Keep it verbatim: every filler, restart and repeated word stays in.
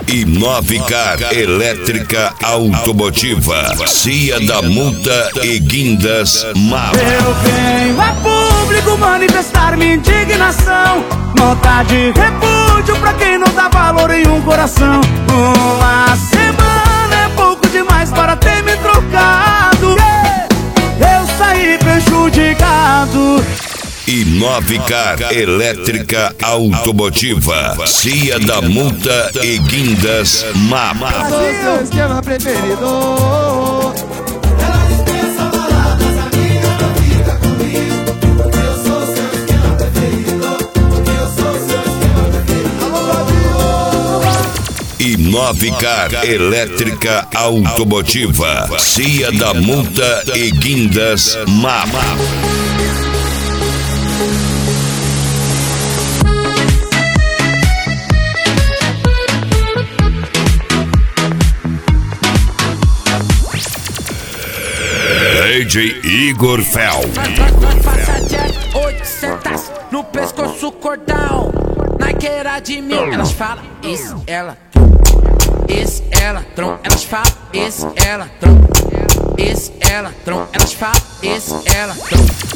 Inovicar Elétrica Automotiva, Cia da Multa e Guindas Mapa. Eu venho a público manifestar minha indignação, nota de repúdio pra quem não dá valor em um coração. Uma semana é pouco demais para ter me trocado, eu saí prejudicado. Inovicar Elétrica Automotiva, Cia da Multa e Guindas Mapa. Eu sou seu esquema preferido. Ela dispensa baladas, amiga, não fica comigo. Eu sou seu esquema preferido. Eu sou seu esquema preferido. Inovicar Elétrica Automotiva, Cia da Multa e Guindas Mapa. D J Igor Fel. Faça jack, oitocentos no pescoço, cordão. Naqueira de mil, elas falam, isso, ela, isso, ela, tron. Elas falam, isso, ela, tron. Isso, ela, tron. Elas falam, isso, ela, tron.